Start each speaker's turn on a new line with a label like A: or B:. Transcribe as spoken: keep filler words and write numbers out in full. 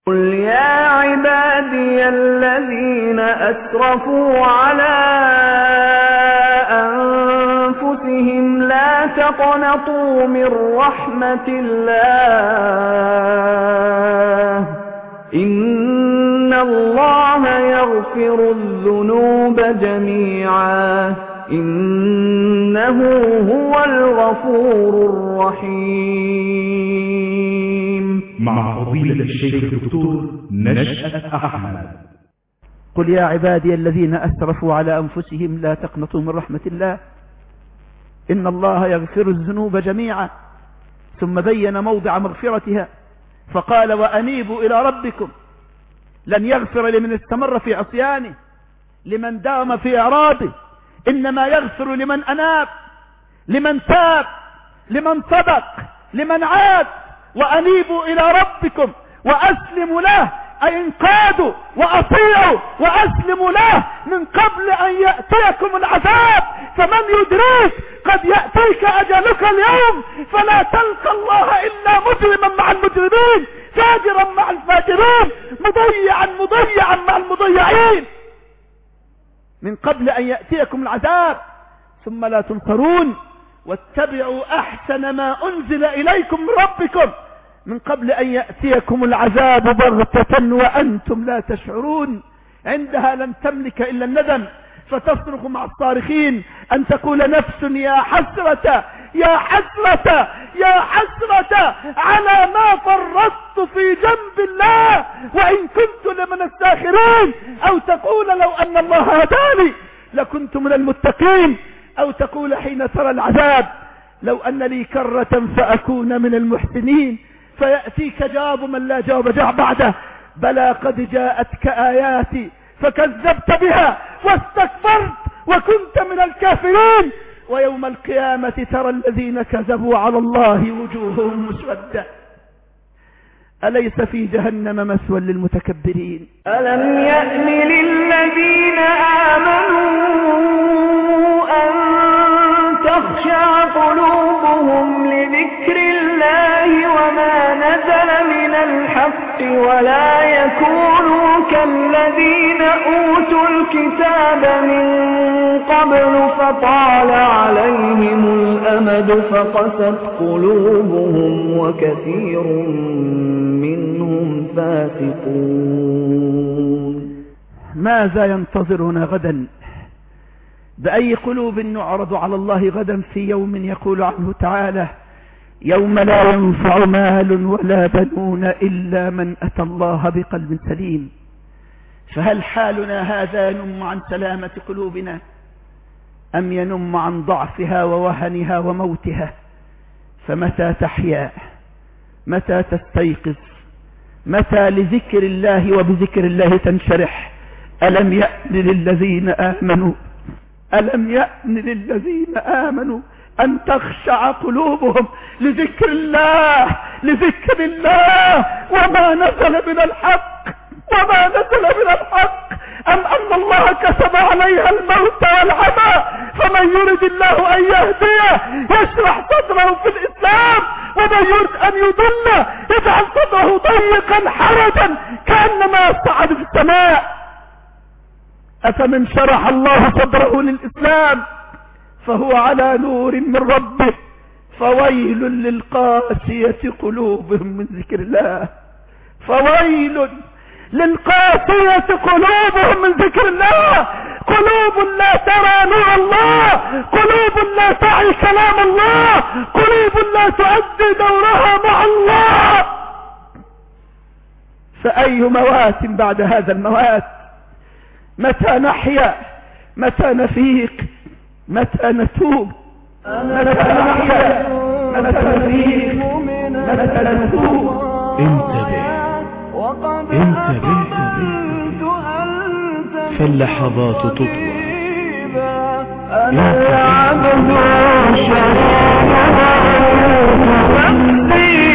A: قل يا عبادي الذين أسرفوا على أنفسهم لا تقنطوا من رحمة الله إن الله يغفر الذنوب جميعا إنه هو الغفور الرحيم.
B: مع فضيلة الشيخ الدكتور نشأة أحمد.
C: قل يا عبادي الذين أسرفوا على أنفسهم لا تقنطوا من رحمة الله إن الله يغفر الذنوب جميعا، ثم بين موضع مغفرتها فقال وأنيبوا إلى ربكم. لن يغفر لمن استمر في عصيانه، لمن دام في إعراضه، إنما يغفر لمن أناب، لمن تاب، لمن صدق، لمن عاد. وأنيبوا إلى ربكم وأسلموا له، أي انقادوا وأطيعوا وأسلموا له من قبل أن يأتيكم العذاب. فمن يدريك قد يأتيك أجلك اليوم فلا تلقى الله إلا مجرما مع المجرمين، فاجرا مع الفاجرين، مضيعا مضيعا مع المضيعين، من قبل أن يأتيكم العذاب ثم لا تنصرون. واتبعوا أحسن ما أنزل إليكم من ربكم من قبل أن يأتيكم العذاب بغتة وأنتم لا تشعرون. عندها لن تملك إلا الندم، فتصرخ مع الصارخين أن تقول نفس يا حسرة يا حسرة يا حسرة على ما فرطت في جنب الله وإن كنت لمن الساخرين، أو تقول لو أن الله هداني لكنت من المتقين، أو تقول حين ترى العذاب لو أن لي كرة فأكون من المحسنين. فيأتيك جواب من لا جواب جاء بعده، بلى قد جاءتك آياتي فكذبت بها واستكبرت وكنت من الكافرين، ويوم القيامة ترى الذين كذبوا على الله وجوههم مسودة. أليس في جهنم مثوى للمتكبرين؟
A: ألم يأن للذين آمنوا أن تخشع قلوبهم لذكر الله وما نزل من الحق ولا يكونوا كالذين أوتوا الكتاب من قبل فطال عليهم الأمد فقست قلوبهم وكثير منهم فاسقون.
C: ماذا ينتظرنا غدا؟ بأي قلوب نعرض على الله غدا في يوم يقول عنه تعالى يوم لا ينفع مال ولا بنون إلا من أتى الله بقلب سليم. فهل حالنا هذا ينم عن سلامة قلوبنا أم ينم عن ضعفها ووهنها وموتها؟ فمتى تحيا؟ متى تستيقظ؟ متى لذكر الله وبذكر الله تنشرح؟ ألم يأن للذين آمنوا ألم يأن للذين آمنوا أن تخشع قلوبهم لذكر الله لذكر الله وما نزل من الحق وما نزل من الحق أم أن الله كتب عليها الموت والعمى فمن يرد الله أن يهديه يشرح صدره في الإسلام ومن يرد أن يضله يجعل صدره ضيقا حرجا كأنما يصعد في السماء. أفمن شرح الله صدره للإسلام فهو على نور من ربه فويل للقاسية قلوبهم من ذكر الله. فويل للقاسية قلوبهم من ذكر الله. قلوب لا ترى نور الله، قلوب لا تعي كلام الله، قلوب لا تؤدي دورها مع الله. فأي موات بعد هذا الموات؟ متى نحيا؟ متى نفيق؟ متى نتوب؟ متى نحيا؟ متى نفيق؟ متى نتوب؟
B: انتبه انتبه فاللحظات تطوى.
A: أنا العبد الشريف